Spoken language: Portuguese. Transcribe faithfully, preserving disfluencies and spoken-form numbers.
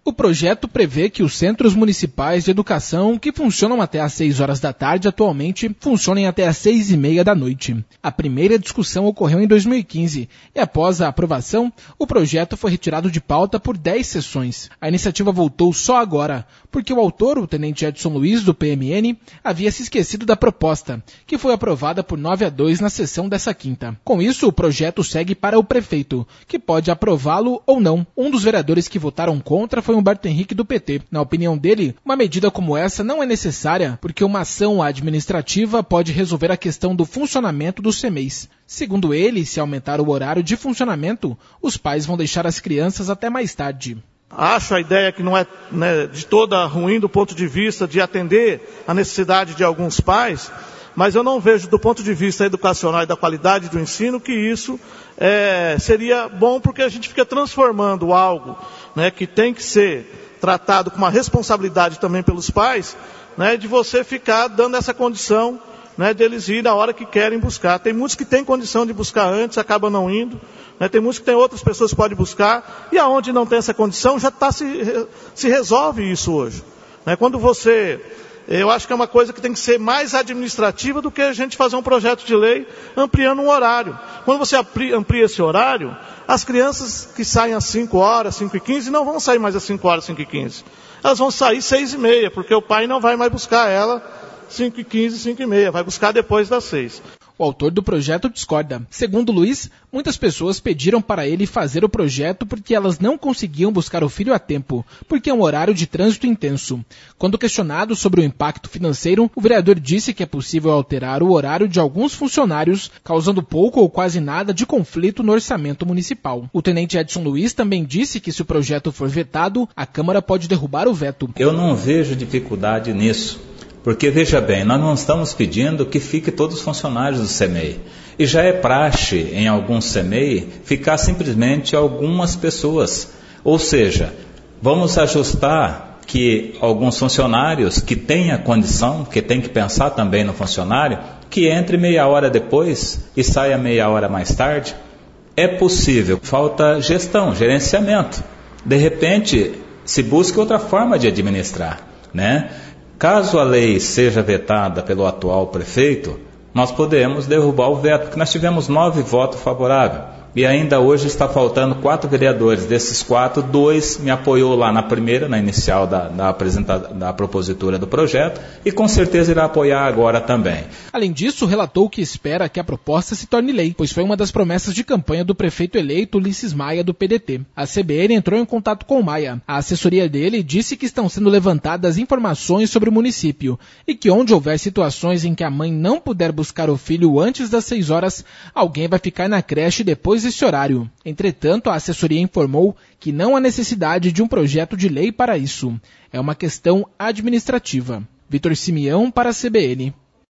O projeto prevê que os centros municipais de educação, que funcionam até às seis horas da tarde, atualmente funcionem até às seis e meia da noite. A primeira discussão ocorreu em dois mil e quinze e, após a aprovação, o projeto foi retirado de pauta por dez sessões. A iniciativa voltou só agora, porque o autor, o tenente Edson Luiz, do P M N, havia se esquecido da proposta, que foi aprovada por nove a dois na sessão dessa quinta. Com isso, o projeto segue para o prefeito, que pode aprová-lo ou não. Um dos vereadores que votaram contra foi Humberto Henrique, do P T. Na opinião dele, uma medida como essa não é necessária porque uma ação administrativa pode resolver a questão do funcionamento dos C M E Is. Segundo ele, se aumentar o horário de funcionamento, os pais vão deixar as crianças até mais tarde. Acho a ideia que não é, né, de toda ruim do ponto de vista de atender a necessidade de alguns pais, mas eu não vejo do ponto de vista educacional e da qualidade do ensino que isso é, seria bom, porque a gente fica transformando algo, né, que tem que ser tratado com uma responsabilidade também pelos pais, né, de você ficar dando essa condição, né, deles ir na hora que querem buscar. Tem muitos que têm condição de buscar antes, acabam não indo, né, tem muitos que têm outras pessoas que podem buscar, e aonde não tem essa condição, já tá, se, se resolve isso hoje. Né, quando você... Eu acho que é uma coisa que tem que ser mais administrativa do que a gente fazer um projeto de lei ampliando um horário. Quando você amplia esse horário, as crianças que saem às cinco horas, cinco e quinze, não vão sair mais às cinco horas, cinco e quinze. Elas vão sair seis e meia, porque o pai não vai mais buscar ela cinco e quinze, cinco e meia, vai buscar depois das seis. O autor do projeto discorda. Segundo Luiz, muitas pessoas pediram para ele fazer o projeto porque elas não conseguiam buscar o filho a tempo, porque é um horário de trânsito intenso. Quando questionado sobre o impacto financeiro, o vereador disse que é possível alterar o horário de alguns funcionários, causando pouco ou quase nada de conflito no orçamento municipal. O tenente Edson Luiz também disse que se o projeto for vetado, a Câmara pode derrubar o veto. Eu não vejo dificuldade nisso. Porque, veja bem, nós não estamos pedindo que fique todos os funcionários do C M E I. E já é praxe, em alguns C M E I, ficar simplesmente algumas pessoas. Ou seja, vamos ajustar que alguns funcionários que têm a condição, que tem que pensar também no funcionário, que entre meia hora depois e saia meia hora mais tarde. É possível, falta gestão, gerenciamento. De repente, se busca outra forma de administrar, né? Caso a lei seja vetada pelo atual prefeito, nós podemos derrubar o veto, porque nós tivemos nove votos favoráveis. E ainda hoje está faltando quatro vereadores. Desses quatro, dois me apoiou lá na primeira, na inicial da, da, apresenta, da propositura do projeto, e com certeza irá apoiar agora também. Além disso, relatou que espera que a proposta se torne lei, pois foi uma das promessas de campanha do prefeito eleito Ulisses Maia, do P D T. A C B N entrou em contato com o Maia. A assessoria dele disse que estão sendo levantadas informações sobre o município e que onde houver situações em que a mãe não puder buscar o filho antes das seis horas, alguém vai ficar na creche depois desse horário. Entretanto, a assessoria informou que não há necessidade de um projeto de lei para isso. É uma questão administrativa. Vitor Simeão para a C B N.